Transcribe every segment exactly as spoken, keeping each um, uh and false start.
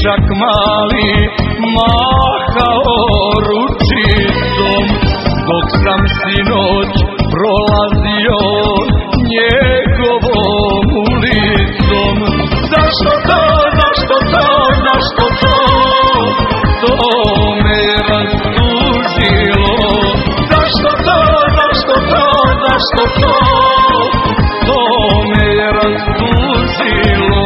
dječak mali mahao ručicom, dok sam sinoć prolazio njegovom ulicom. Zašto to, zašto to, zašto to, to me je rastužilo. Zašto to, zašto to, zašto to, to me je rastužilo.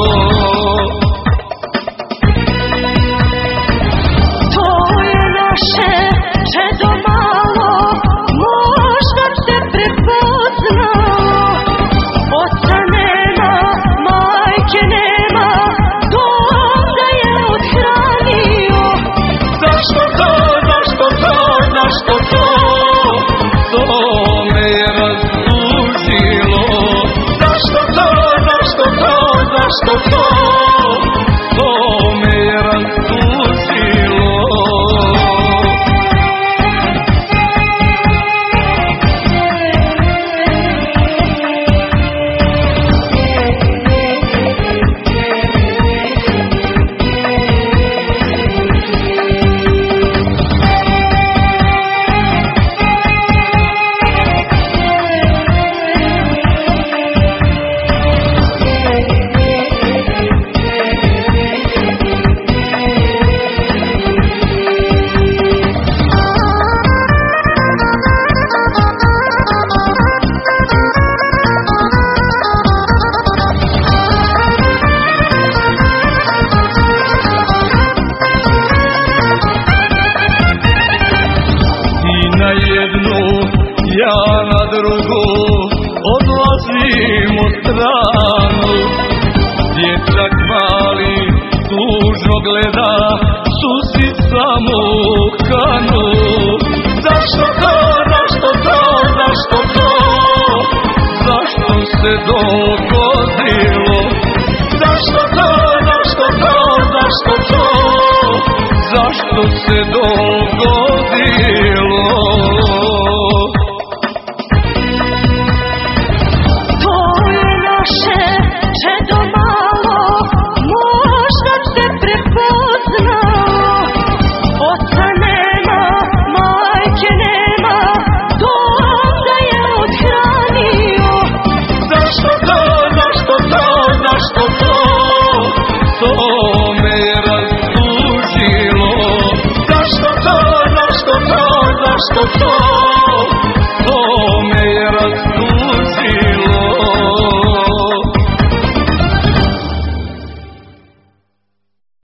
To je naše čedo malo, možda te prepoznalo. Oca nema, majke nema, dom da je odhranio. Zašto to, zašto to, zašto to, to me je rastužilo. Zašto to, zašto to, zašto to, to me je rastužilo. Na jednu, ja na drugu odlazim u stranu. Dječak mali tužno gleda, susi samo u kanu. Zašto to, zašto to, zašto to, zašto se dogodilo? Zašto to, zašto to, zašto to, zašto se dogodilo? To je naše čedo malo, možda te prepoznalo. Oca nema, majke nema, dom da je odhranio. Zašto to, zašto to, zašto to, to me je rastužilo. Zašto to, zašto to, zašto to,